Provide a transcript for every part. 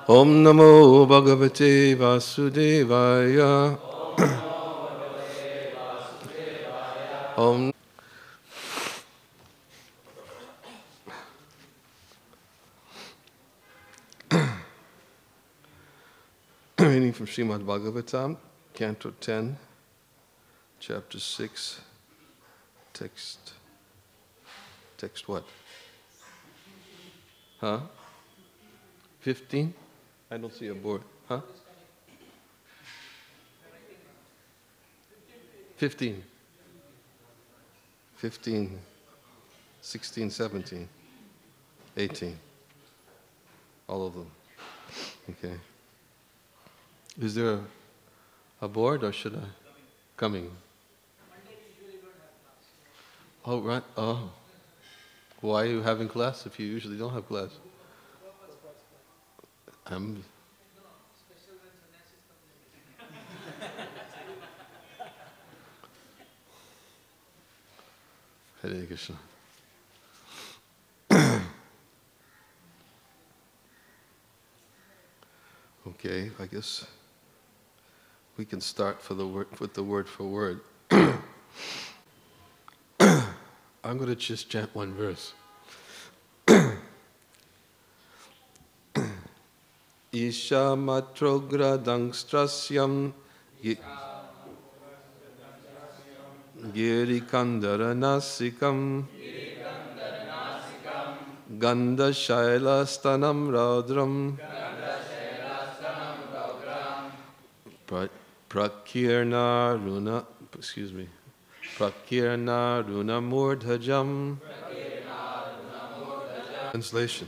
Om Namo Bhagavate Vasudevaya. Om. Reading from Srimad Bhagavatam, Canto 10, Chapter 6, text what? Huh? 15? I don't see a board. Huh? 15. 15, 16, 17, 18. All of them. Okay. Is there a board or should I? Coming. Oh, right. Oh. Why are you having class if you usually don't have class? Hare Krishna. Okay, I guess we can start with the word for word. I'm going to just chant one verse. Isha matrogradangstrasyam girikandharanasikam gandhashailastanam raudram prakirna runa murdhajam. Translation.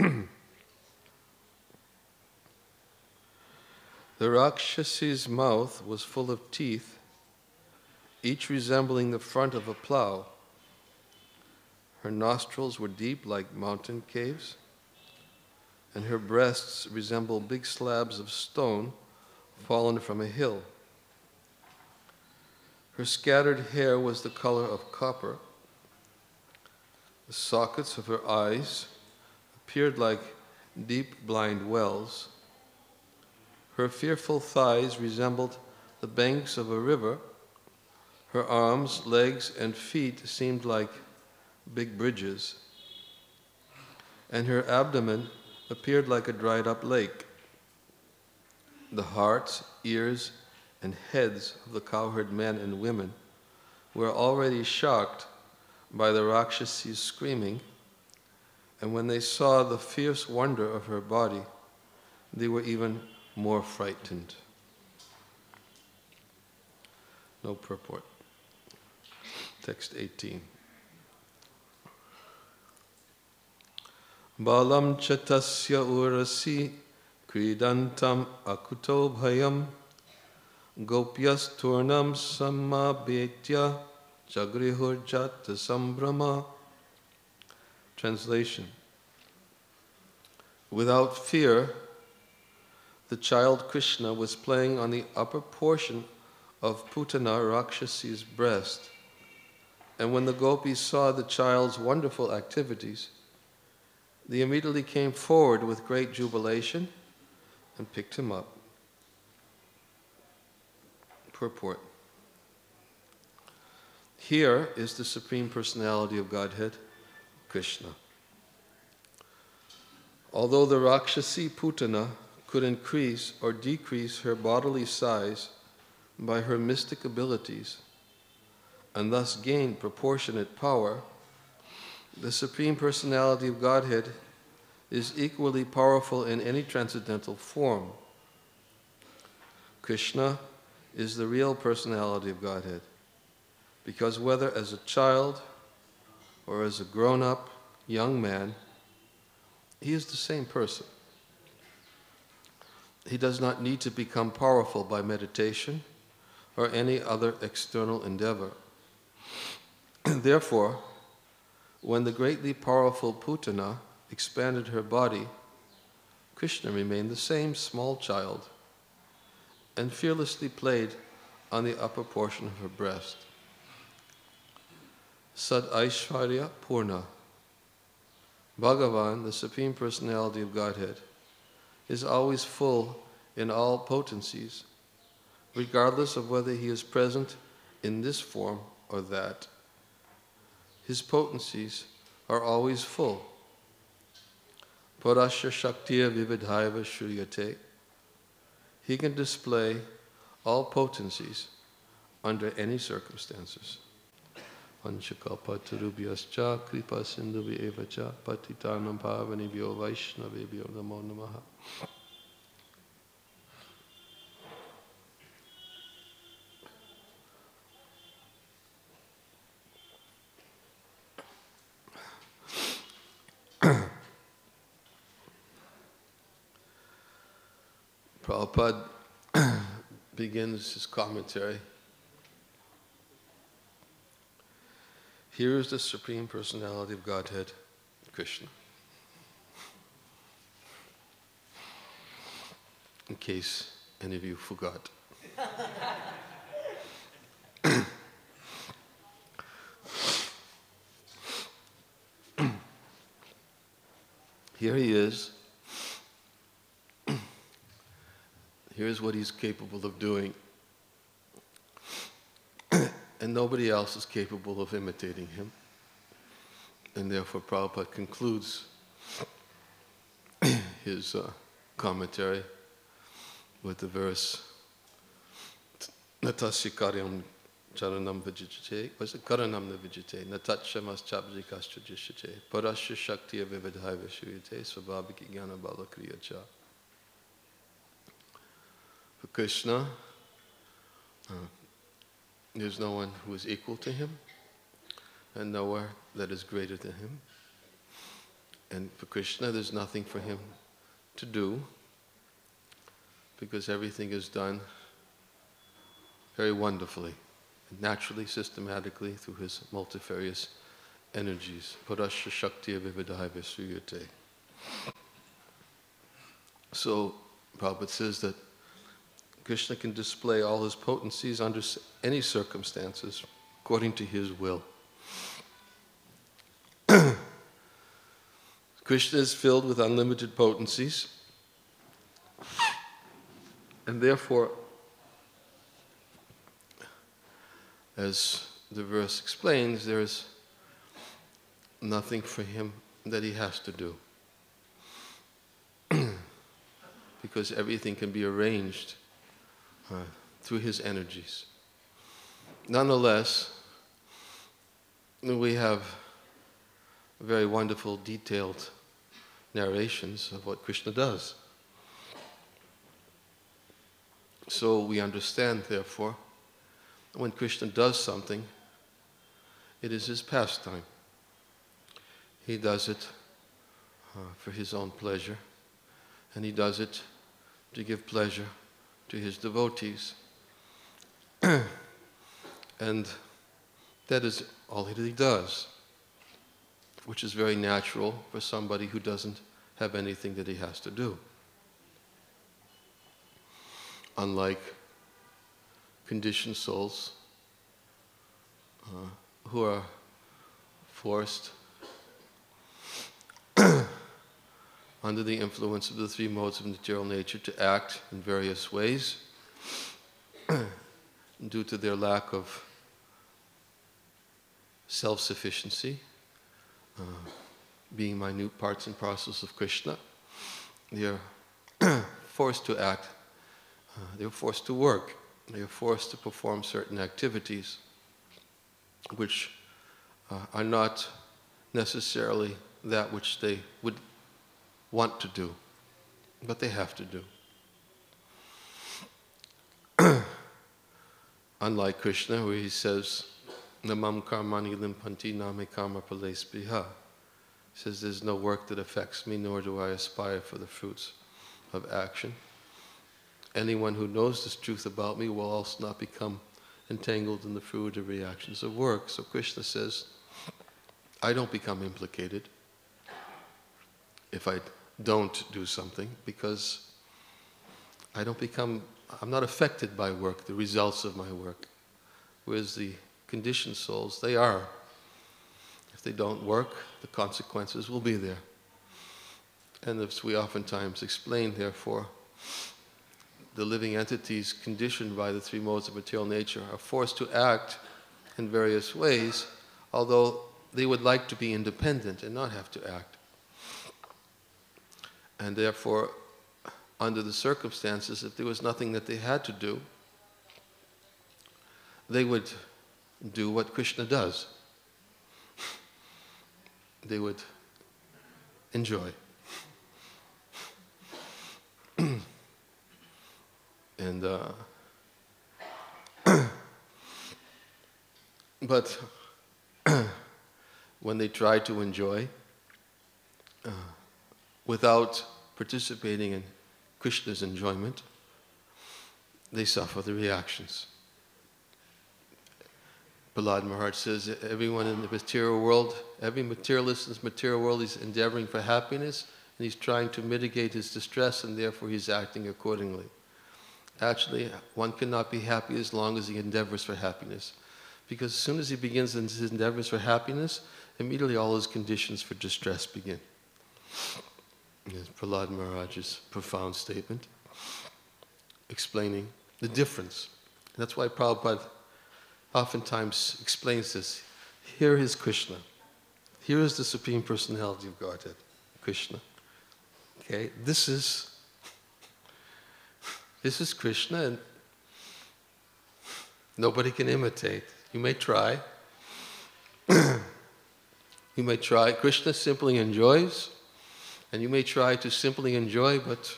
The Rakshasi's mouth was full of teeth, each resembling the front of a plow. Her nostrils were deep like mountain caves, and her breasts resembled big slabs of stone fallen from a hill. Her scattered hair was the color of copper. The sockets of her eyes appeared like deep blind wells. Her fearful thighs resembled the banks of a river. Her arms, legs, and feet seemed like big bridges. And her abdomen appeared like a dried-up lake. The hearts, ears, and heads of the cowherd men and women were already shocked by the Rakshasi's screaming, and when they saw the fierce wonder of her body, they were even more frightened. No purport. Text 18. Balam chatasya urasi kridantam akuto bhayam gopyas turnam samabetya jagrihurjata sambrama. Translation. Without fear, the child Krishna was playing on the upper portion of Putana Rakshasi's breast. And when the gopis saw the child's wonderful activities, they immediately came forward with great jubilation and picked him up. Purport. Here is the Supreme Personality of Godhead, Krishna. Although the Rakshasi Putana could increase or decrease her bodily size by her mystic abilities and thus gain proportionate power, the Supreme Personality of Godhead is equally powerful in any transcendental form. Krishna is the real personality of Godhead, because whether as a child or as a grown-up young man, he is the same person. He does not need to become powerful by meditation or any other external endeavor. Therefore, when the greatly powerful Putana expanded her body, Krishna remained the same small child and fearlessly played on the upper portion of her breast. Sad Aishwarya Purna. Bhagavan, the Supreme Personality of Godhead, is always full in all potencies, regardless of whether he is present in this form or that. His potencies are always full. Parasya Shaktiya Vividhaiva Shriyate. He can display all potencies under any circumstances. Panchakalpatarubhyascha kripa sindhuvi evacha patitanam pavanibhyo vaishnavebhyo namo namaha. Prabhupada begins his commentary. Here is the Supreme Personality of Godhead, Krishna. In case any of you forgot. Here he is. Here's what he's capable of doing. And nobody else is capable of imitating him. And therefore Prabhupada concludes his commentary with the verse Natasya karyam charanam vijite. Was it karanam na vijite? Natatchamas chabjikastra jishite. Parasya shaktiya vividhaiva shuyate. Svabhaviki jnana balakriya cha. For Krishna, there's no one who is equal to him, and nowhere that is greater than him. And for Krishna, there's nothing for him to do, because everything is done very wonderfully, naturally, systematically, through his multifarious energies. Parasya Shaktiya Vividhaiva Sriyate. So, Prabhupada says that Krishna can display all his potencies under any circumstances, according to his will. Krishna is filled with unlimited potencies, and therefore, as the verse explains, there is nothing for him that he has to do. Because everything can be arranged through his energies. Nonetheless, we have very wonderful, detailed narrations of what Krishna does. So we understand, therefore, when Krishna does something, it is his pastime. He does it for his own pleasure, and he does it to give pleasure to his devotees. And that is all that he does, which is very natural for somebody who doesn't have anything that he has to do. Unlike conditioned souls who are forced under the influence of the three modes of material nature to act in various ways due to their lack of self-sufficiency, being minute parts and parcels of Krishna. They are forced to act, they're forced to work, they are forced to perform certain activities which are not necessarily that which they would want to do, but they have to do. Unlike Krishna, where he says, Namam karmani limpanti name karma palespriha. He says, there's no work that affects me, nor do I aspire for the fruits of action. Anyone who knows this truth about me will also not become entangled in the fruitive reactions of work. So Krishna says, I don't become implicated if I don't do something, because I'm not affected by work, the results of my work. Whereas the conditioned souls, they are. If they don't work, the consequences will be there. And as we oftentimes explain, therefore, the living entities conditioned by the three modes of material nature are forced to act in various ways, although they would like to be independent and not have to act. And therefore, under the circumstances, if there was nothing that they had to do, they would do what Krishna does. They would enjoy. And but when they try to enjoy without participating in Krishna's enjoyment, they suffer the reactions. Prahlad Maharaj says everyone in the material world, every materialist in this material world is endeavoring for happiness, and he's trying to mitigate his distress, and therefore he's acting accordingly. Actually, one cannot be happy as long as he endeavors for happiness. Because as soon as he begins his endeavors for happiness, immediately all his conditions for distress begin. It's Prahlad Maharaj's profound statement explaining the difference. And that's why Prabhupada oftentimes explains this. Here is Krishna. Here is the Supreme Personality of Godhead, Krishna. Okay, this is Krishna, and nobody can imitate. You may try. You may try. Krishna simply enjoys, and you may try to simply enjoy, but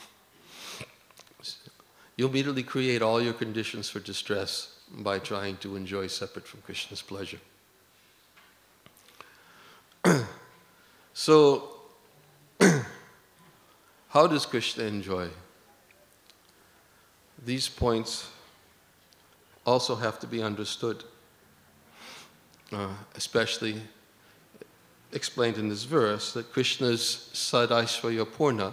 you'll immediately create all your conditions for distress by trying to enjoy separate from Krishna's pleasure. So, how does Krishna enjoy? These points also have to be understood, especially explained in this verse, that Krishna is Sadaishvarya Purna.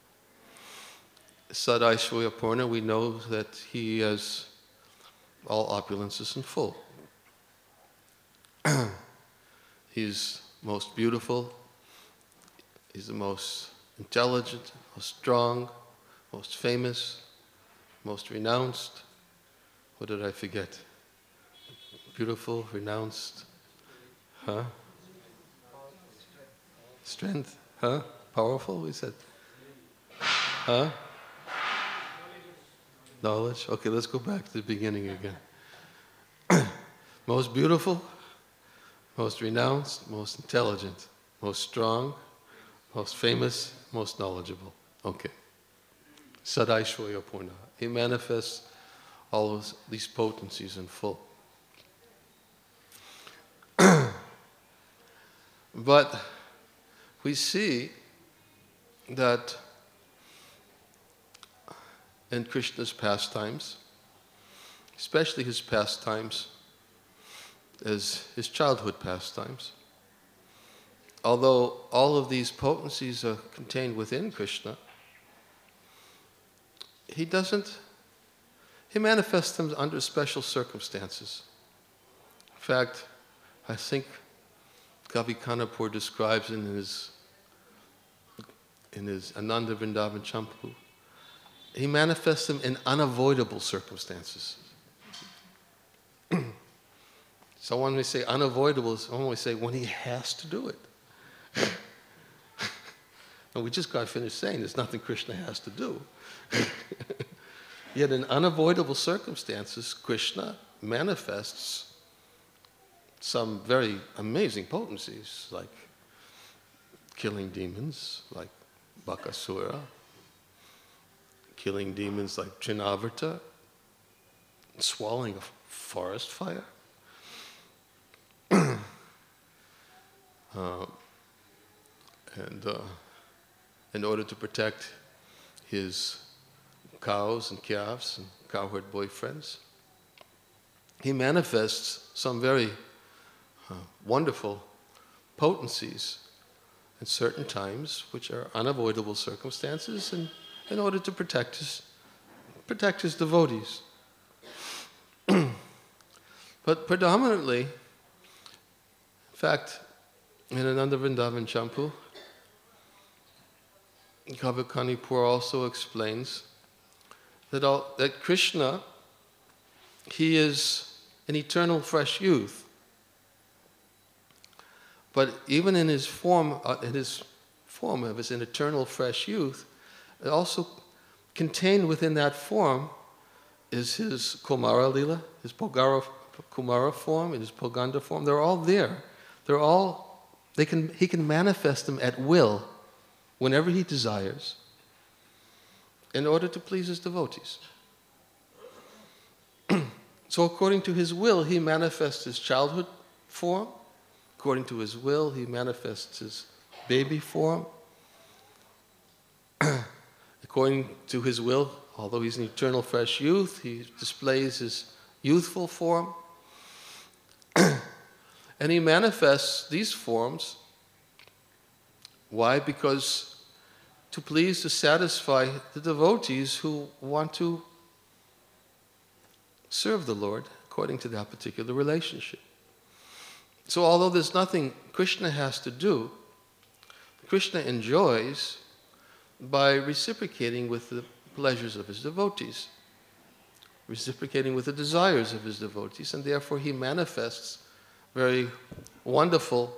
Sadaishvarya Purna, we know that he has all opulences in full. He's most beautiful, he's the most intelligent, most strong, most famous, most renounced. What did I forget? Beautiful, renounced, huh? Strength, huh? Powerful, we said. Huh? Knowledge. Okay, let's go back to the beginning again. Most beautiful, most renounced, most intelligent, most strong, most famous, most knowledgeable. Okay. Sadaishvarya Purna. He manifests all of these potencies in full. But we see that in Krishna's pastimes, especially his pastimes as his childhood pastimes, although all of these potencies are contained within Krishna, he manifests them under special circumstances. In fact, I think Kavi Kanapur describes in his Ananda Vrindavan Champu, he manifests them in unavoidable circumstances. Someone may say unavoidable, someone may say when he has to do it. And we just got finished saying there's nothing Krishna has to do. Yet in unavoidable circumstances, Krishna manifests some very amazing potencies, like killing demons, like Bakasura, killing demons like Trinavarta, swallowing a forest fire. In order to protect his cows and calves and cowherd boyfriends, he manifests some very wonderful potencies at certain times, which are unavoidable circumstances, and in order to protect his devotees. But predominantly, in fact, in Ananda Vrindavan Champu, Kavikanipur also explains that Krishna, he is an eternal fresh youth. But even in his form of his an eternal fresh youth, it also contained within that form is his Kumara Lila, his Kumara form, and his Poganda form. They're all there. He can manifest them at will, whenever he desires, in order to please his devotees. So according to his will, he manifests his childhood form. According to his will, he manifests his baby form. According to his will, although he's an eternal fresh youth, he displays his youthful form. And he manifests these forms. Why? Because to satisfy the devotees who want to serve the Lord according to that particular relationship. So although there's nothing Krishna has to do, Krishna enjoys by reciprocating with the pleasures of his devotees, reciprocating with the desires of his devotees, and therefore he manifests very wonderful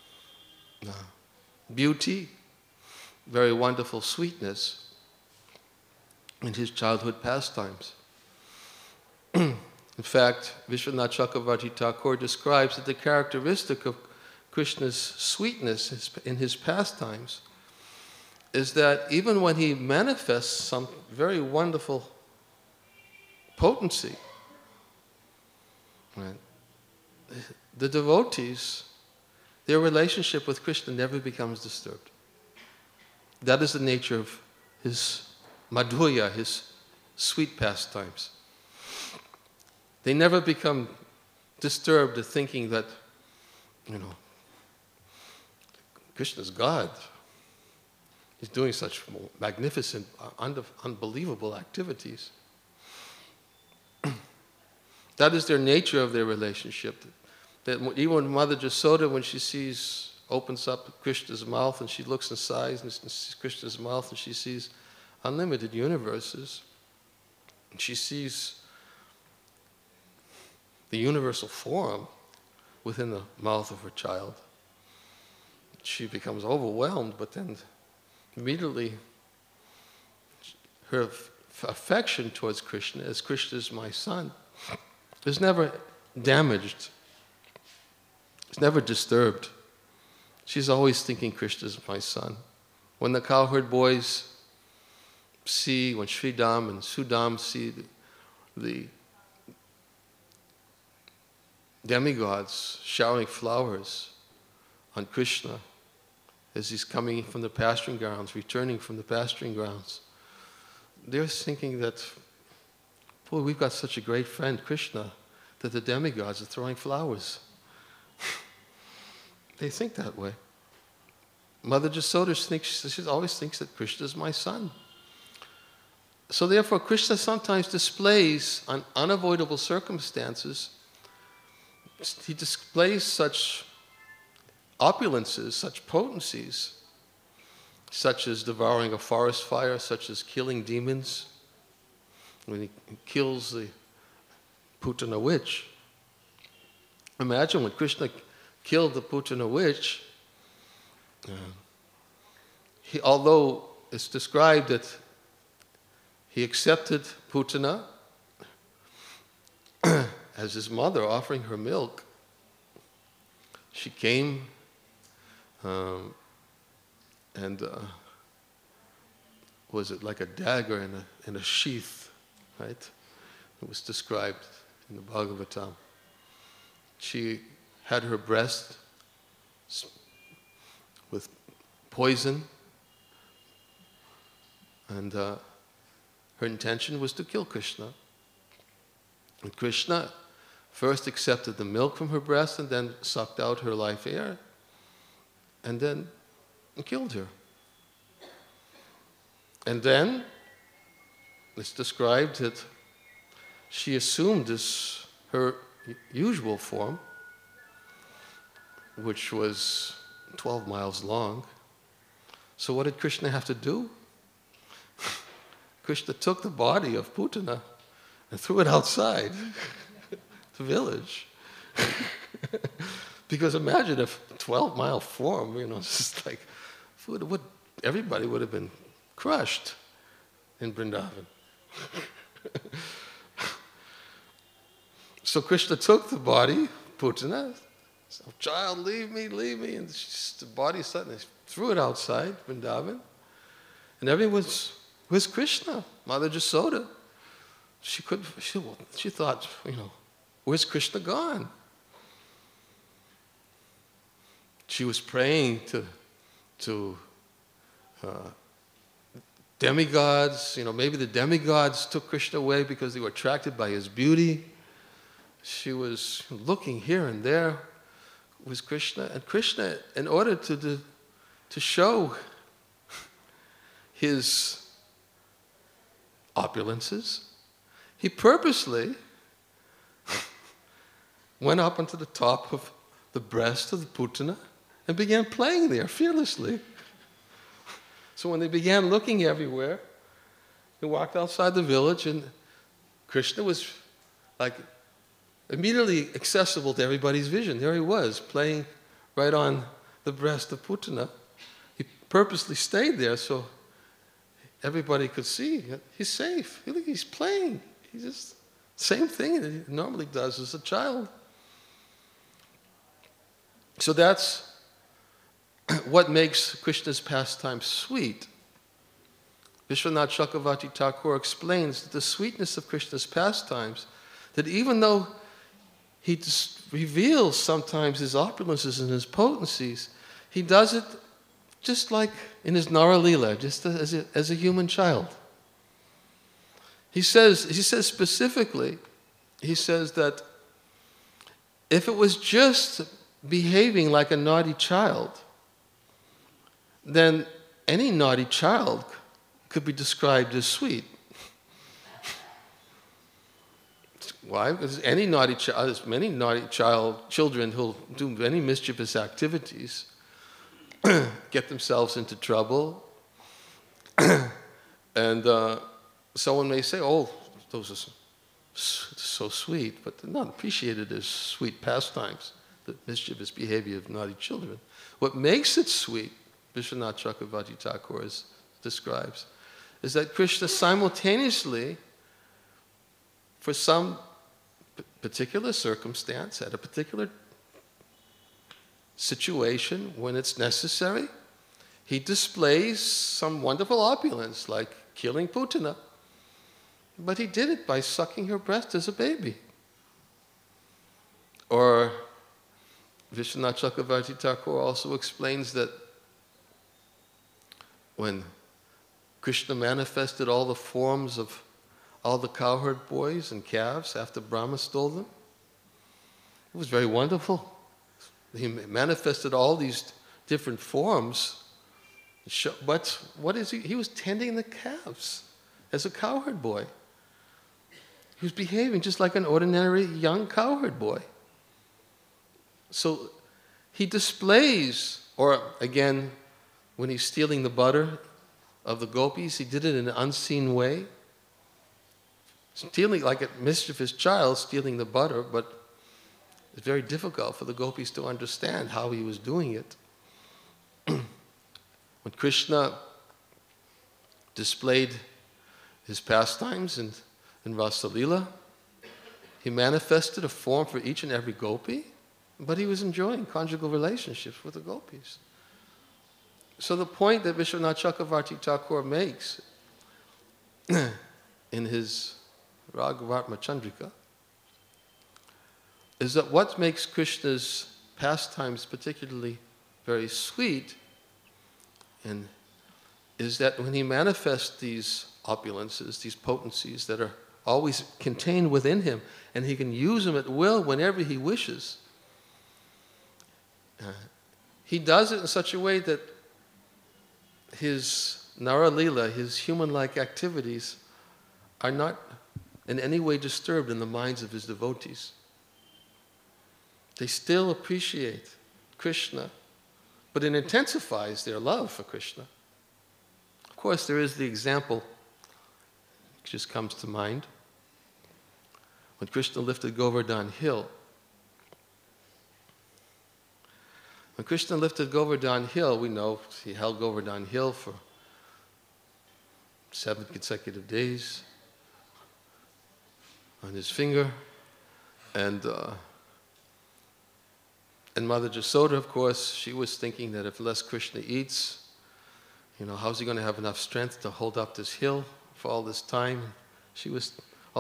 beauty, very wonderful sweetness in his childhood pastimes. In fact, Vishwanath Chakravarti Thakur describes that the characteristic of Krishna's sweetness in his pastimes is that even when he manifests some very wonderful potency, right, the devotees, their relationship with Krishna never becomes disturbed. That is the nature of his madhurya, his sweet pastimes. They never become disturbed at thinking that, Krishna's God. He's doing such magnificent, unbelievable activities. That is their nature of their relationship. That even Mother Jasoda, when she opens up Krishna's mouth and she looks inside and sees Krishna's mouth and she sees unlimited universes, and she sees the universal form within the mouth of her child, she becomes overwhelmed, but then immediately her affection towards Krishna, as Krishna is my son, is never damaged. It's never disturbed. She's always thinking Krishna is my son. When the cowherd boys when Sridham and Sudam see the demigods showering flowers on Krishna as he's coming from the pasturing grounds, returning from the pasturing grounds, they're thinking that, boy, we've got such a great friend, Krishna, that the demigods are throwing flowers. They think that way. Mother Jasoda she always thinks that Krishna is my son. So therefore, Krishna sometimes displays, on unavoidable circumstances, he displays such opulences, such potencies, such as devouring a forest fire, such as killing demons, when he kills the Putana witch. Imagine when Krishna killed the Putana witch, although it's described that he accepted Putana as his mother, offering her milk, she came and was it like a dagger in a sheath, right? It was described in the Bhagavatam. She had her breast with poison, and her intention was to kill Krishna. And Krishna first accepted the milk from her breast and then sucked out her life air and then killed her. And then it's described that she assumed her usual form, which was 12 miles long. So what did Krishna have to do? Krishna took the body of Putana and threw it outside the village. Because imagine if 12-mile form, just like, everybody would have been crushed in Vrindavan. So Krishna took the body, Putana, said, child, leave me, and the body suddenly threw it outside Vrindavan. And everyone's, where's Krishna? Mother Jasoda. She thought, where's Krishna gone? She was praying to demigods. Maybe the demigods took Krishna away because they were attracted by his beauty. She was looking here and there. Was Krishna, and Krishna, in order to show his opulences, he purposely went up onto the top of the breast of the Putana and began playing there fearlessly. So when they began looking everywhere, he walked outside the village, and Krishna was like immediately accessible to everybody's vision. There he was, playing right on the breast of Putana. He purposely stayed there so everybody could see he's safe. He's playing. He's just same thing that he normally does as a child. So that's what makes Krishna's pastime sweet. Vishwanath Chakravarti Thakur explains that the sweetness of Krishna's pastimes, that even though he just reveals sometimes his opulences and his potencies, he does it just like in his Nara Leela, just as a human child. He says specifically, he says that if it was just behaving like a naughty child, then any naughty child could be described as sweet. Why? Because there's many naughty children who'll do many mischievous activities, get themselves into trouble, and someone may say, "Oh, those are so sweet," but they're not appreciated as sweet pastimes, the mischievous behavior of naughty children. What makes it sweet, Vishwanath Chakravarti Thakur describes, is that Krishna simultaneously, for some particular circumstance, at a particular situation, when it's necessary, he displays some wonderful opulence, like killing Putana. But he did it by sucking her breast as a baby. Or Vishwanath Chakravarti Thakur also explains that when Krishna manifested all the forms of all the cowherd boys and calves after Brahma stole them, it was very wonderful. He manifested all these different forms, but what is he? He was tending the calves as a cowherd boy. He was behaving just like an ordinary young cowherd boy. So he displays, or again, when he's stealing the butter of the gopis, he did it in an unseen way. Stealing like a mischievous child, stealing the butter, but it's very difficult for the gopis to understand how he was doing it. When Krishna displayed his pastimes in Rasa Leela, he manifested a form for each and every gopi, but he was enjoying conjugal relationships with the gopis. So the point that Vishwanath Chakravarti Thakur makes in his Raghavatma Chandrika is that what makes Krishna's pastimes particularly very sweet is that when he manifests these opulences, these potencies that are always contained within him, and he can use them at will whenever he wishes, he does it in such a way that his Nara Leela, his human-like activities, are not in any way disturbed in the minds of his devotees. They still appreciate Krishna, but it intensifies their love for Krishna. course, there is the example, which just comes to mind. When Krishna lifted Govardhan Hill, we know he held Govardhan Hill for 7 consecutive days on his finger. And Mother Jasoda, of course, she was thinking that if unless Krishna eats, how's he going to have enough strength to hold up this hill for all this time? She was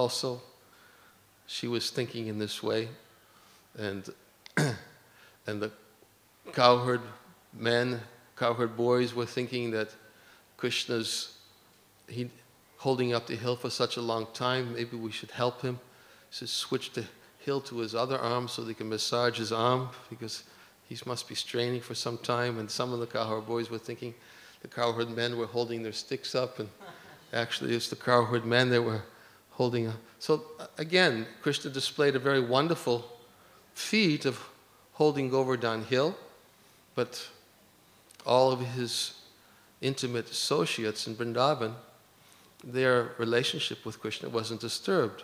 thinking in this way. And the cowherd boys were thinking that Krishna's holding up the hill for such a long time, maybe we should help him. So switch the hill to his other arm so they can massage his arm, because he must be straining for some time. And some of the cowherd boys were thinking the cowherd men were holding their sticks up, and actually it's the cowherd men that were holding up. So again, Krishna displayed a very wonderful feat of holding Govardhan Hill, but all of his intimate associates in Vrindavan, their relationship with Krishna wasn't disturbed.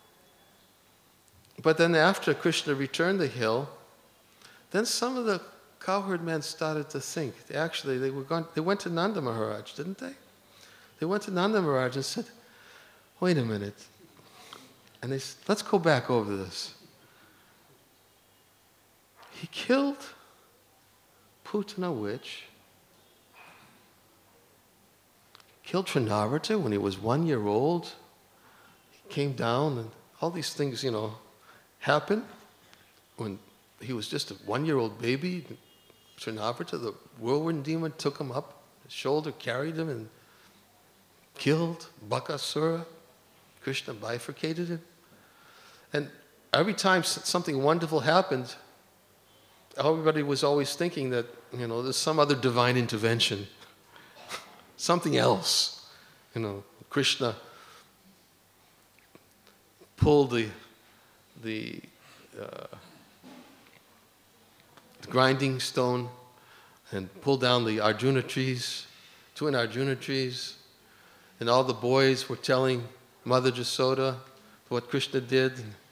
But then after Krishna returned the hill, then some of the cowherd men started to think. They went to Nanda Maharaj, didn't they? They went to Nanda Maharaj and said, wait a minute. And they said, let's go back over this. He killed Putana witch, killed Trinavarta when he was 1 year old. He came down and all these things, happened when he was just a 1 year old baby. Trinavarta, the whirlwind demon, took him up his shoulder, carried him, and killed Bakasura. Krishna bifurcated him. And every time something wonderful happened, everybody was always thinking that, there's some other divine intervention, something else. Krishna pulled the grinding stone and pulled down the Arjuna trees, twin Arjuna trees, and all the boys were telling Mother Jasoda what Krishna did.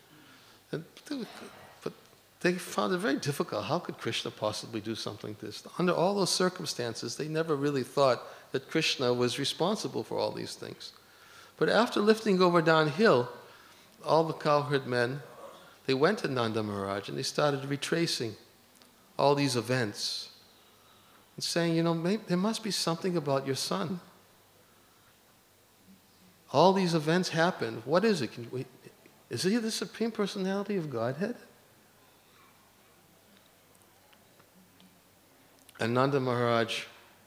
But they found it very difficult. How could Krishna possibly do something like this? Under all those circumstances, they never really thought that Krishna was responsible for all these things. But after lifting Govardhan Hill, all the cowherd men, they went to Nanda Maharaj and they started retracing all these events and saying, maybe there must be something about your son. All these events happened. What is it? Is he the Supreme Personality of Godhead? And Nanda Maharaj,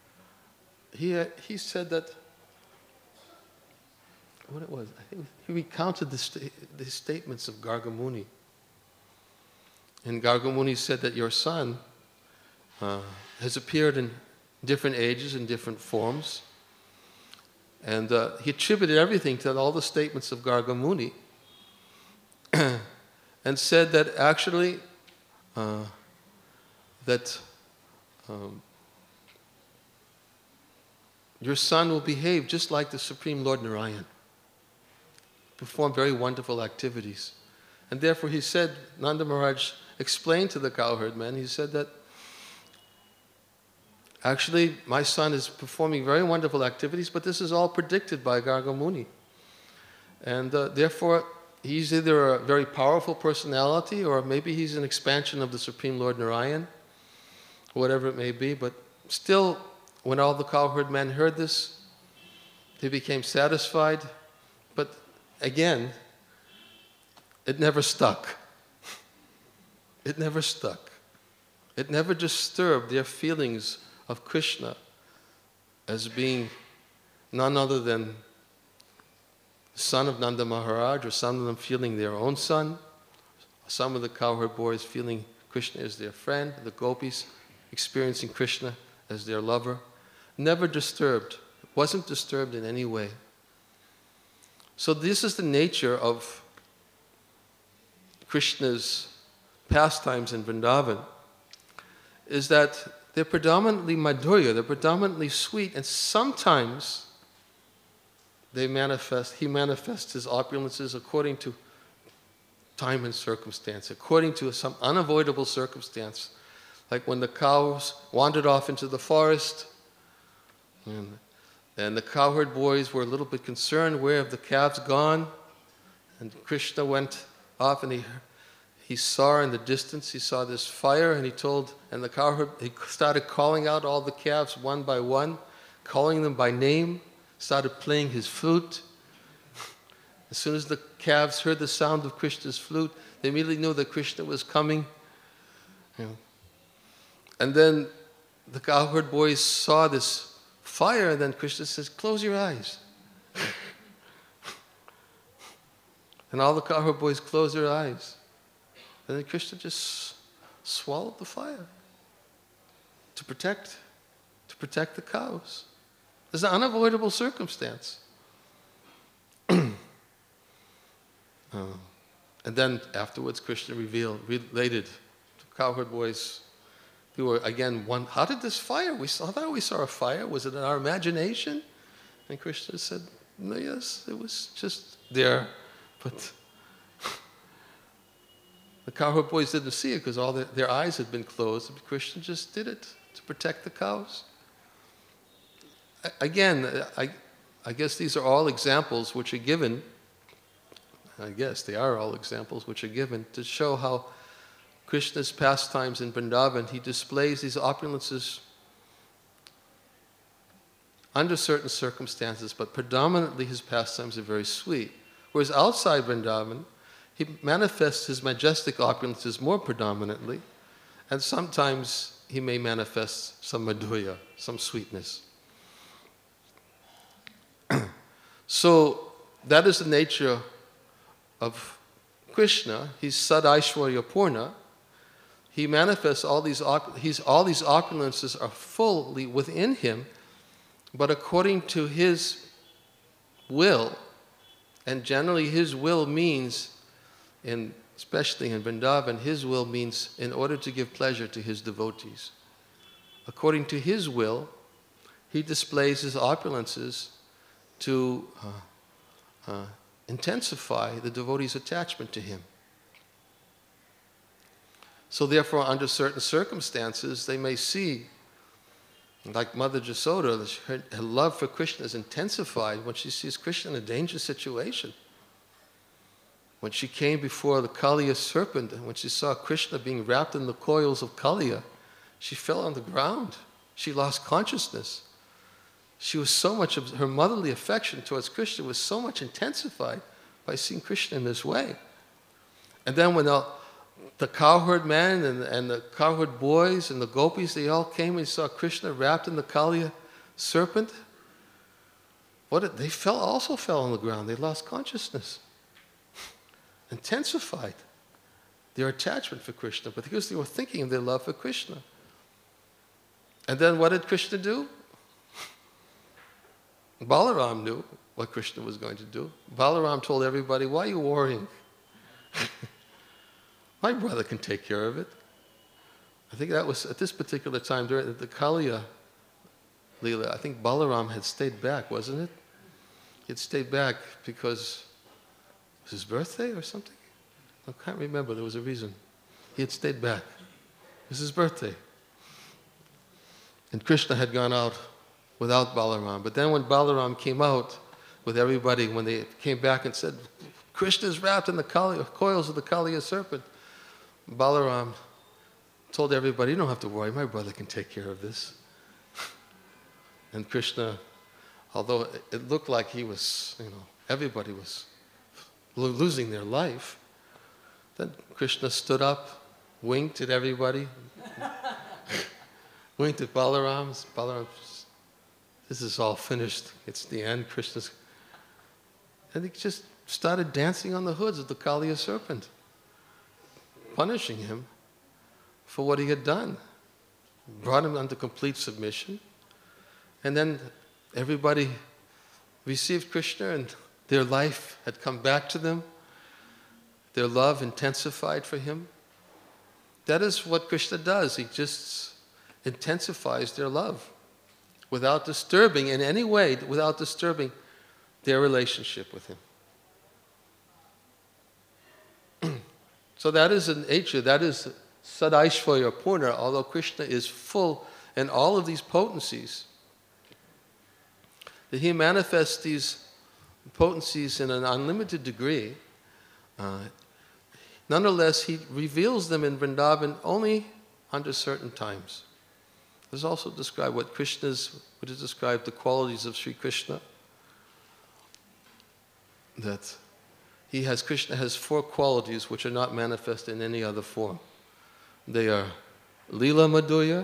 he said that, what it was, I think he recounted the statements of Garga Muni. And Garga Muni said that your son has appeared in different ages and different forms. And he attributed everything to all the statements of Garga Muni and said that actually your son will behave just like the Supreme Lord Narayan, perform very wonderful activities. And therefore he said, Nanda Maharaj explained to the cowherd men, he said that actually my son is performing very wonderful activities, but this is all predicted by Garga Muni. And therefore he's either a very powerful personality or maybe he's an expansion of the Supreme Lord Narayan, whatever it may be. But still, when all the cowherd men heard this, they became satisfied. But again, it never stuck. It never stuck. It never disturbed their feelings of Krishna as being none other than the son of Nanda Maharaj, or some of them feeling their own son, some of the cowherd boys feeling Krishna as their friend, the gopis experiencing Krishna as their lover. Never disturbed. It wasn't disturbed in any way. So this is the nature of Krishna's pastimes in Vrindavan, is that they're predominantly madhurya, they're predominantly sweet, and sometimes he manifests his opulences according to time and circumstance, according to some unavoidable circumstance. Like when the cows wandered off into the forest, and the cowherd boys were a little bit concerned, where have the calves gone? And Krishna went off and he saw in the distance, he saw this fire, and he started calling out all the calves one by one, calling them by name, started playing his flute. As soon as the calves heard the sound of Krishna's flute, they immediately knew that Krishna was coming. And then the cowherd boys saw this fire, and then Krishna says, "Close your eyes." And all the cowherd boys closed their eyes. And then Krishna just swallowed the fire to protect the cows. It's an unavoidable circumstance. And then afterwards, Krishna related to cowherd boys who were again one. How did this fire? I thought we saw a fire. Was it in our imagination? And Krishna said, "No, yes, it was just there, but." The cowherd boys didn't see it because all their eyes had been closed. Krishna just did it to protect the cows. Again, I guess these are all examples which are given. I guess they are all examples which are given to show how Krishna's pastimes in Vrindavan, he displays these opulences under certain circumstances, but predominantly his pastimes are very sweet. Whereas outside Vrindavan, he manifests his majestic opulences more predominantly, and sometimes he may manifest some madhurya, some sweetness. So that is the nature of Krishna. He's Sad Aishwarya Purna. He manifests all these opulences are fully within him, but according to his will, and generally his will means, especially in Vrindavan, his will means in order to give pleasure to his devotees. According to his will, he displays his opulences to intensify the devotee's attachment to him. So therefore, under certain circumstances, they may see, like Mother Jasoda, her love for Krishna is intensified when she sees Krishna in a dangerous situation. When she came before the Kaliya serpent, and when she saw Krishna being wrapped in the coils of Kaliya, she fell on the ground. She lost consciousness. Her motherly affection towards Krishna was so much intensified by seeing Krishna in this way. And then when the cowherd man and the cowherd boys and the gopis, they all came and saw Krishna wrapped in the Kaliya serpent, they also fell on the ground. They lost consciousness. Intensified their attachment for Krishna, but because they were thinking of their love for Krishna. And then what did Krishna do? Balaram knew what Krishna was going to do. Balaram told everybody, "Why are you worrying? My brother can take care of it." I think that was at this particular time during the Kaliya Leela. I think Balaram had stayed back, wasn't it? He had stayed back because it was his birthday or something? I can't remember. There was a reason. He had stayed back. It was his birthday. And Krishna had gone out without Balaram. But then when Balaram came out with everybody, when they came back and said, "Krishna is wrapped in the coils of the Kaliya serpent," Balaram told everybody, "You don't have to worry, my brother can take care of this." And Krishna, although it looked like he was, everybody was losing their life, then Krishna stood up, winked at everybody, winked at Balaram. Balaram, "This is all finished. It's the end." Krishna's, and he just started dancing on the hoods of the Kaliya serpent, punishing him for what he had done. Brought him under complete submission. And then everybody received Krishna and their life had come back to them. Their love intensified for him. That is what Krishna does. intensifies their love without disturbing in any way, without disturbing their relationship with him. So that is an nature, that is Sadaishvarya Purna, although Krishna is full in all of these potencies, that he manifests these potencies in an unlimited degree. Nonetheless, he reveals them in Vrindavan only under certain times. There's also described what is described the qualities of Sri Krishna. That Krishna has 4 qualities which are not manifest in any other form. They are Lila Madhurya,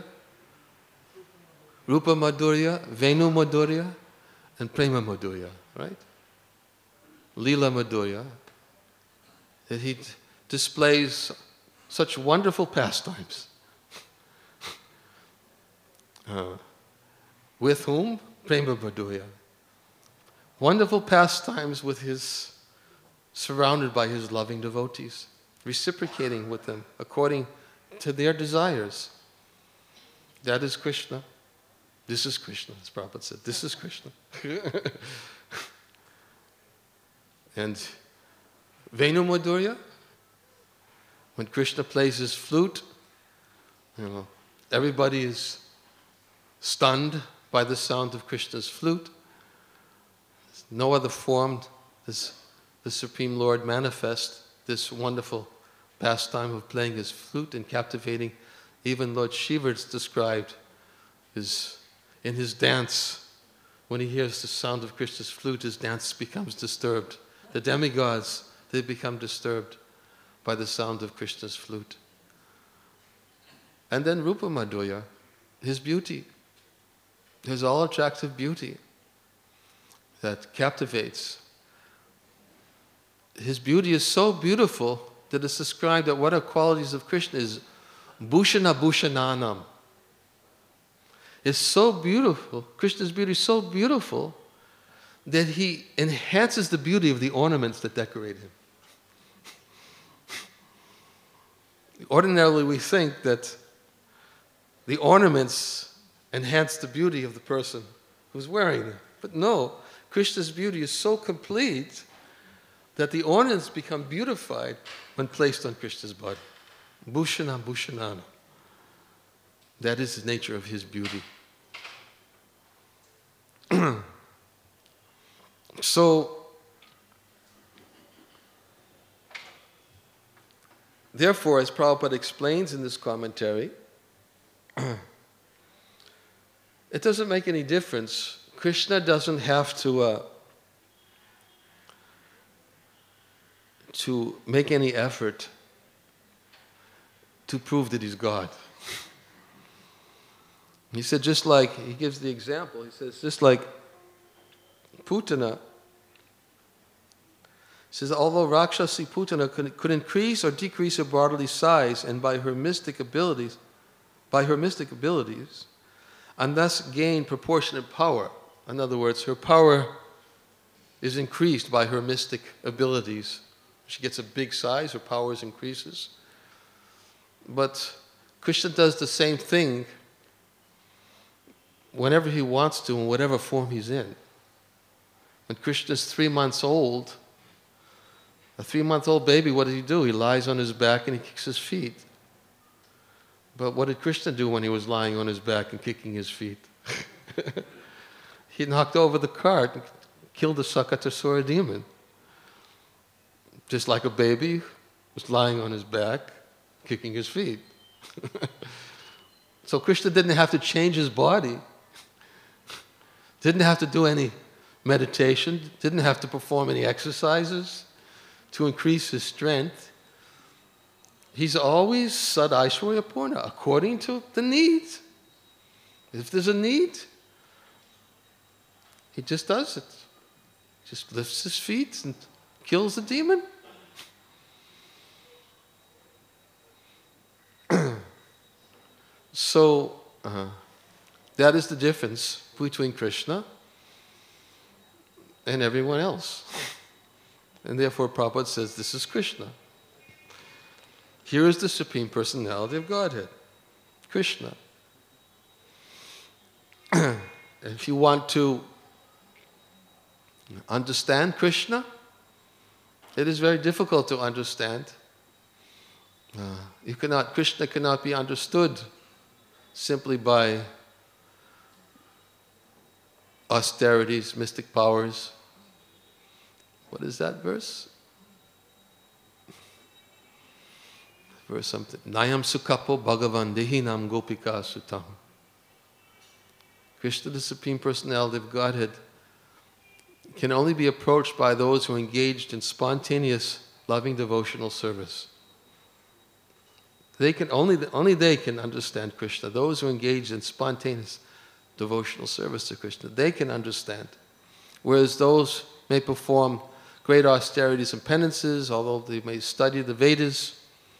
Rupa Madhurya, Venu Madhurya, and Prema Madhurya, right? Lila Madhurya, that he displays such wonderful pastimes. With whom? Prema Madhurya. Wonderful pastimes with surrounded by his loving devotees, reciprocating with them according to their desires. That is Krishna. This is Krishna, as Prabhupada said. This is Krishna. And Venu Madhurya, when Krishna plays his flute, everybody is stunned by the sound of Krishna's flute. No other form does the Supreme Lord manifest this wonderful pastime of playing his flute and captivating. Even Lord Shiva's described in his dance, when he hears the sound of Krishna's flute, his dance becomes disturbed. The demigods, they become disturbed by the sound of Krishna's flute. And then Rupa Madhurya, his beauty, his all-attractive beauty that captivates. His beauty is so beautiful that it's described that what are qualities of Krishna is Bhushana Bhushananam. It's so beautiful, Krishna's beauty is so beautiful that he enhances the beauty of the ornaments that decorate him. Ordinarily we think that the ornaments enhance the beauty of the person who's wearing them. But no, Krishna's beauty is so complete that the ornaments become beautified when placed on Krishna's body. Bhushana Bhushanana. That is the nature of his beauty. So, therefore, as Prabhupada explains in this commentary, it doesn't make any difference. Krishna doesn't have to make any effort to prove that he's God. He said, just like, he gives the example, he says, just like Putana, he says, although Rakshasi Putana could increase or decrease her bodily size and by her mystic abilities, and thus gain proportionate power. In other words, her power is increased by her mystic abilities. She gets a big size, her power increases. But Krishna does the same thing whenever he wants to, in whatever form he's in. When Krishna's 3 months old, a 3-month-old baby, what does he do? He lies on his back and he kicks his feet. But what did Krishna do when he was lying on his back and kicking his feet? He knocked over the cart and killed the Sakatasura demon. Just like a baby was lying on his back, kicking his feet. So Krishna didn't have to change his body, didn't have to do any meditation, didn't have to perform any exercises to increase his strength. He's always Sadaishvarya Purna, according to the need. If there's a need, he just does it. Just lifts his feet and kills the demon. So, that is the difference between Krishna and everyone else. And therefore Prabhupada says, this is Krishna. Here is the Supreme Personality of Godhead, Krishna. if you want to understand Krishna, it is very difficult to understand. Krishna cannot be understood simply by austerities, mystic powers. What is that verse? Verse something. Nayam sukapo bhagavan dehinam gopika sutam. Krishna, the Supreme Personality of Godhead, can only be approached by those who are engaged in spontaneous, loving devotional service. Only they can understand Krishna. Those who engage in spontaneous devotional service to Krishna, they can understand. Whereas those may perform great austerities and penances, although they may study the Vedas,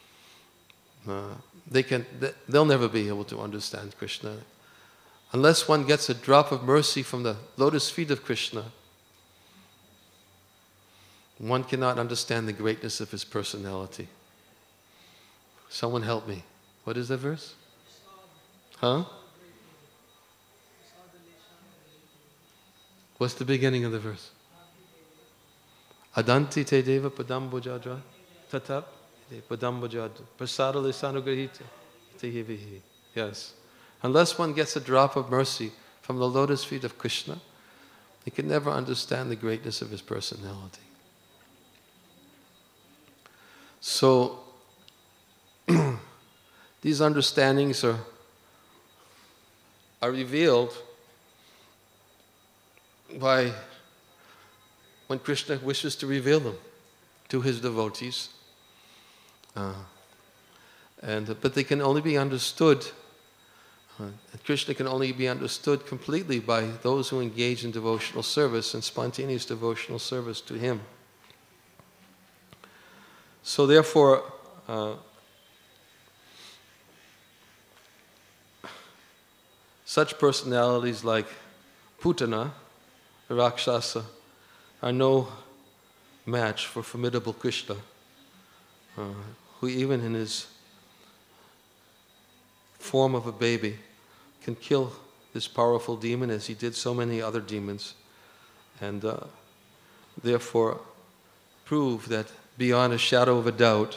they'll never be able to understand Krishna. Unless one gets a drop of mercy from the lotus feet of Krishna, one cannot understand the greatness of his personality. Someone help me. What is that verse? Huh? What's the beginning of the verse? Adanti te deva padambojadra tatap padambojadra prasada lisanugrahita tehivihi. Yes. Unless one gets a drop of mercy from the lotus feet of Krishna, he can never understand the greatness of his personality. So, these understandings are revealed by when Krishna wishes to reveal them to his devotees. But they can only be understood, Krishna can only be understood completely by those who engage in devotional service and spontaneous devotional service to him. So therefore, such personalities like Putana, the Rakshasa, are no match for formidable Krishna, who even in his form of a baby can kill this powerful demon as he did so many other demons, and therefore prove that beyond a shadow of a doubt.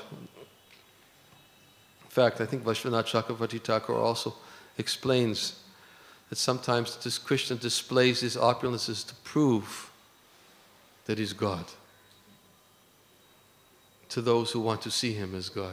In fact, I think Vishwanath Chakravarti Thakur also explains that sometimes this Krishna displays his opulences to prove that he's God to those who want to see him as God.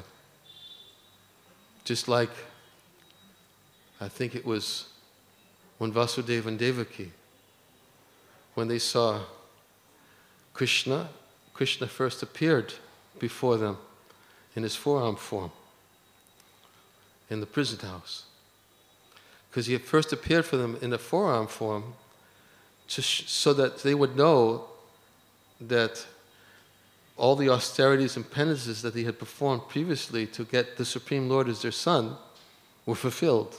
Just like, I think it was when Vasudeva and Devaki, when they saw Krishna first appeared before them in his forearm form in the prison house. Because he had first appeared for them in a forearm form so that they would know that all the austerities and penances that they had performed previously to get the Supreme Lord as their son were fulfilled.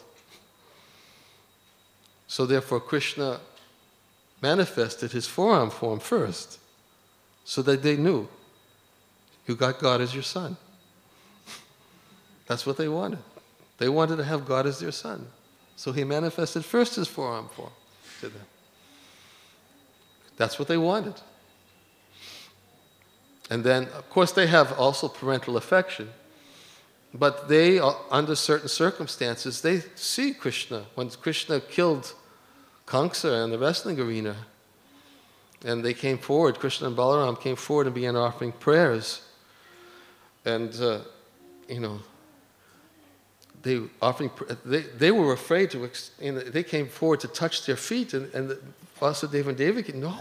So therefore Krishna manifested his forearm form first, so that they knew, you got God as your son. That's what they wanted. They wanted to have God as their son. So he manifested first his forearm form to them. That's what they wanted. And then, of course, they have also parental affection, but they, under certain circumstances, they see Krishna. When Krishna killed Kamsa in the wrestling arena, and they came forward, Krishna and Balaram came forward and began offering prayers. And, they were afraid to, they came forward to touch their feet, and Vasudeva and Devaki, no,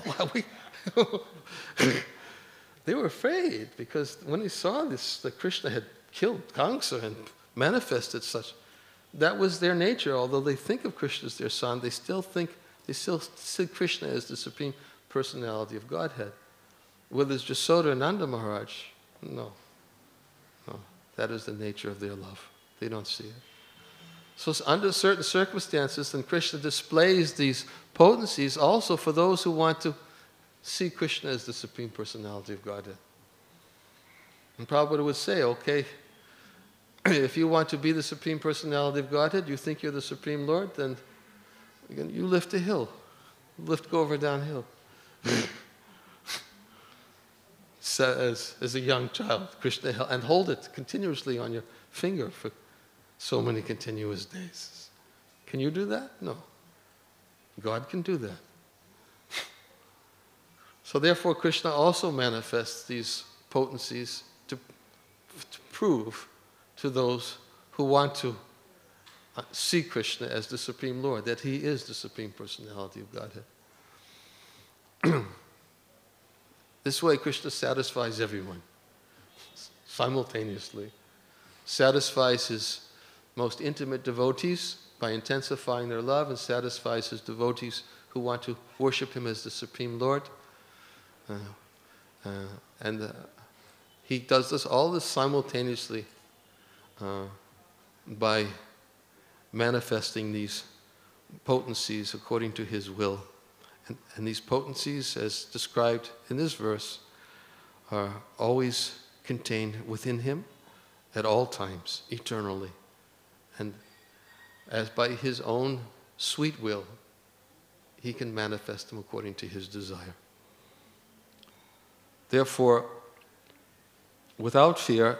they were afraid, because when they saw this, that Krishna had killed Kamsa and manifested such, that was their nature. Although they think of Krishna as their son, they still see Krishna as the Supreme Personality of Godhead. Whether it's Jasoda or Nanda Maharaj, no. That is the nature of their love. They don't see it. So under certain circumstances, then Krishna displays these potencies also for those who want to see Krishna as the Supreme Personality of Godhead. And Prabhupada would say, okay, if you want to be the Supreme Personality of Godhead, you think you're the Supreme Lord, then You lift a hill. Lift Govardhan Hill. As a young child, Krishna held, and hold it continuously on your finger for so many continuous days. Can you do that? No. God can do that. So therefore, Krishna also manifests these potencies to prove to those who want to see Krishna as the Supreme Lord that He is the Supreme Personality of Godhead. This way, Krishna satisfies everyone simultaneously. Satisfies His most intimate devotees by intensifying their love, and satisfies His devotees who want to worship Him as the Supreme Lord. He does all this simultaneously by manifesting these potencies according to His will. And these potencies, as described in this verse, are always contained within Him at all times, eternally. And as by His own sweet will, He can manifest them according to His desire. Therefore, without fear,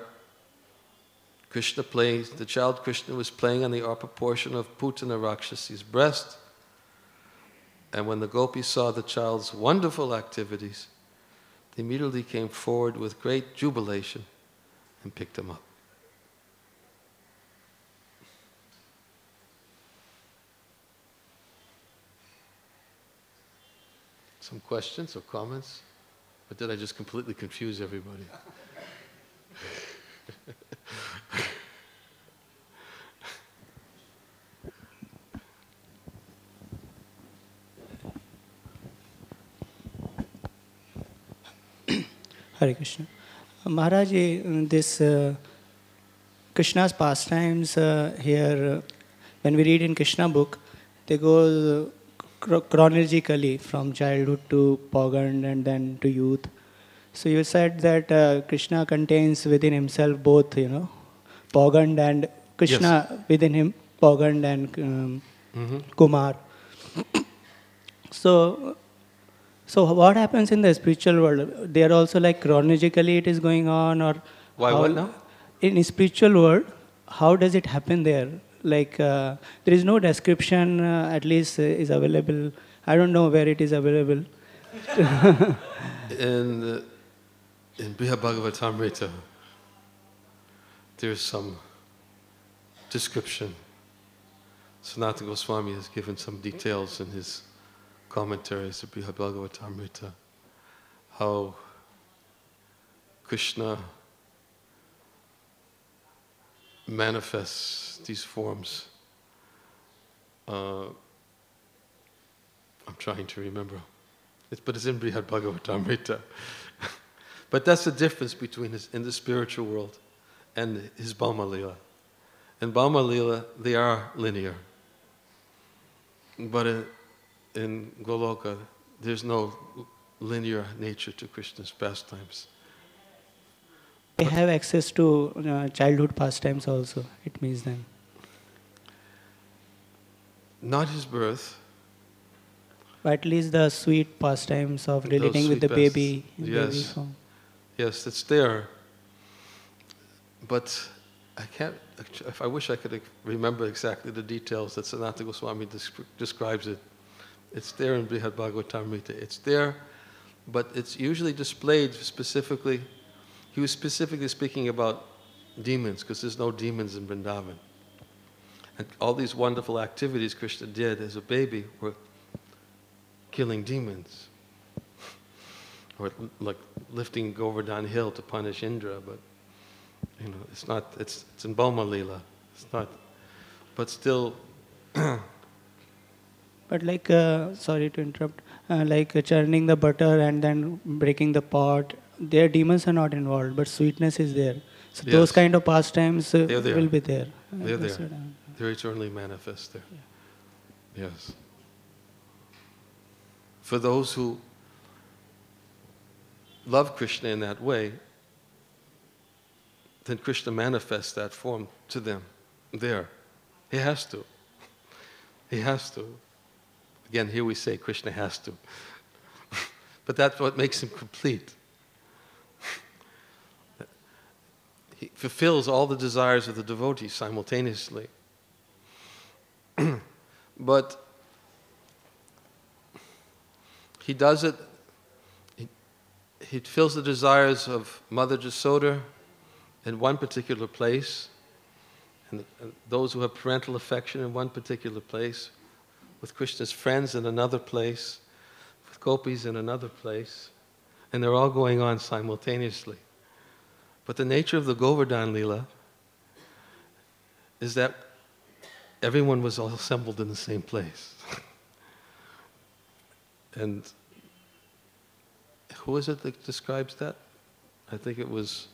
the child Krishna was playing on the upper portion of Putana Rakshasi's breast. And when the gopis saw the child's wonderful activities, they immediately came forward with great jubilation and picked him up. Some questions or comments? Or did I just completely confuse everybody? Hare Krishna. Maharaj, this Krishna's pastimes here, when we read in Krishna book, they go chronologically from childhood to Pogand and then to youth. So you said that Krishna contains within himself both, Pogand and Krishna. Yes. Within him, Pogand and Kumar. So what happens in the spiritual world? They are also like chronologically it is going on, or why? What now? In spiritual world, how does it happen there? Like there is no description, at least is available. I don't know where it is available. In Brihad Bhagavatamrita, there's some description. Sanatana Goswami has given some details in his commentaries of Brihad Bhagavatamrita, how Krishna manifests these forms. I'm trying to remember. But it's in Brihad Bhagavatamrita. But that's the difference between in the spiritual world and his Bhauma Lila. In Bhauma Lila, they are linear. But in Goloka, there's no linear nature to Krishna's pastimes. They have access to childhood pastimes also, it means then. Not his birth. But at least the sweet pastimes of relating with the baby. Yes. Yes, it's there. But I can't, I wish I could remember exactly the details that Sanatana Goswami describes it. It's there in Brihad Bhagavatamrita. It's there, but it's usually displayed specifically. He was specifically speaking about demons, because there's no demons in Vrindavan. And all these wonderful activities Krishna did as a baby were killing demons. Or like lifting Govardhan Hill to punish Indra, but it's not, it's in Bhauma Lila. It's not, but still. But like, sorry to interrupt, like churning the butter and then breaking the pot, their demons are not involved, but sweetness is there. So yes, those kind of pastimes will be there. They're there. They're eternally manifest there. Yeah. Yes. For those who love Krishna in that way, then Krishna manifests that form to them there. He has to. He has to. Again, here we say Krishna has to. But that's what makes him complete. He fulfills all the desires of the devotees simultaneously. But he does it, he fills the desires of Mother Jasoda in one particular place, and those who have parental affection in one particular place, with Krishna's friends in another place, with gopis in another place, and they're all going on simultaneously. But the nature of the Govardhan Leela is that everyone was all assembled in the same place. And who is it that describes that? I think it was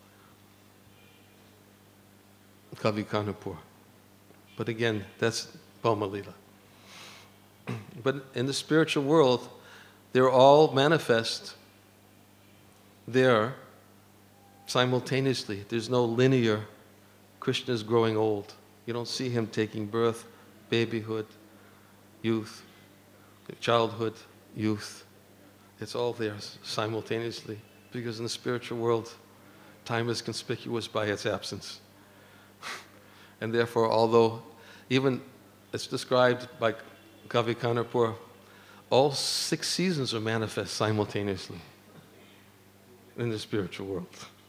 Kavi Kanapur. But again, that's Bhoma Leela. But in the spiritual world, they're all manifest there simultaneously. There's no linear Krishna's growing old. You don't see him taking birth, babyhood, youth, childhood, youth. It's all there simultaneously, because in the spiritual world, time is conspicuous by its absence. And therefore, although even it's described by Kavi Kanapur, all 6 seasons are manifest simultaneously in the spiritual world.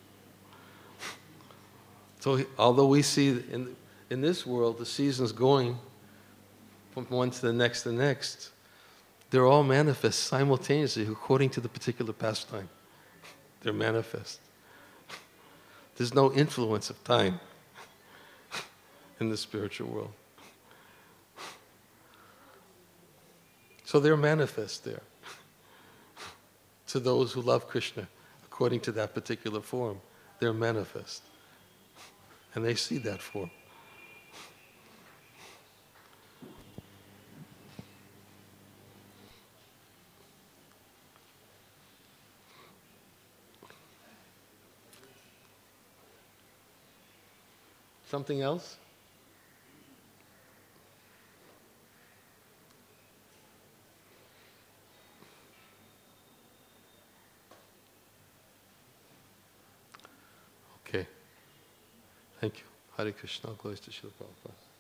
So although we see in this world the seasons going from one to the next, they're all manifest simultaneously according to the particular pastime. They're manifest. There's no influence of time in the spiritual world. So they're manifest there to those who love Krishna according to that particular form. They're manifest. And they see that form. Something else? Okay. Thank you. Hare Krishna. Glories to Srila Prabhupada.